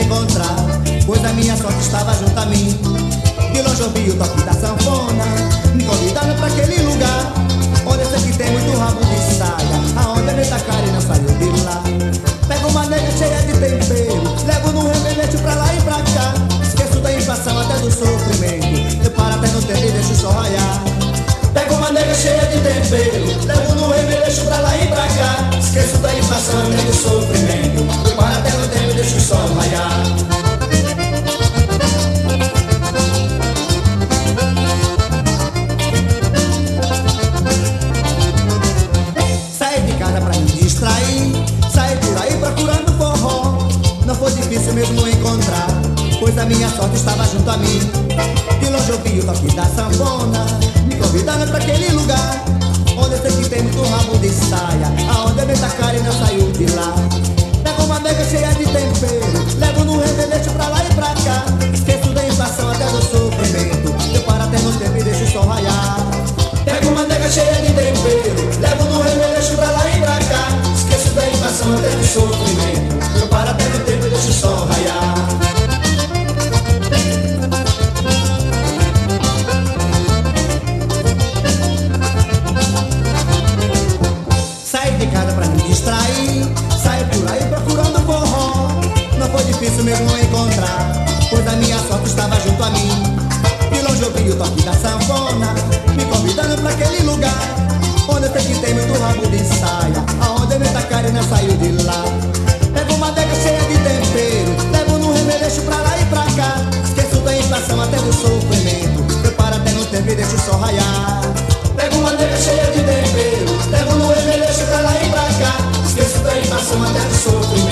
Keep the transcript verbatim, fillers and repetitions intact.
encontrar, pois a minha sorte estava junto a mim. De longe ouvi o toque da sanfona, me convidando pra aquele lugar onde eu sei que tem muito rabo de saia, aonde a neta cara não saiu de lá. Pego uma nega cheia de tempero, levo no remelete pra lá e pra cá. Esqueço da inflação até do sofrimento, eu paro até no tempo e deixo o sol raiar. Pego uma nega cheia de tempero, levo no remeleixo pra lá e pra cá. Esqueço da inflação até do sofrimento, eu paro até no tempo e deixo o sol raiar. Difícil mesmo encontrar, pois a minha sorte estava junto a mim. De longe ouvi o toque da sanfona, me convidando pra aquele lugar onde eu sei que tem muito rabo de saia, aonde a neta cara não saiu de lá. Pego uma nega cheia de tempero, levo no remeleixo pra lá e pra cá. Esqueço da inflação até do sofrimento, eu paro até no tempo e deixo o sol raiar. Pego uma nega cheia de tempero, levo no remeleixo pra lá e pra cá. Esqueço da inflação até do sofrimento, eu paro até no tempo e deixo o sol raiar. Saí de casa pra me distrair, saí por aí procurando forró. Não foi difícil mesmo encontrar, pois a minha sorte estava junto a mim. De longe ouvi o toque da sanfona, me convidando pra aquele lugar onde eu sei que tem muito rabo de saia, aonde a neta cara não saiu de lá. Pego uma adega cheia de tempero, levo no remeleixo pra lá e pra cá. Esqueço da inflação até do sofrimento, eu paro até no tempo e deixo o sol raiar. Pego uma adega cheia de tempero, levo no remeleixo pra lá e pra cá. Esqueço da inflação até do sofrimento,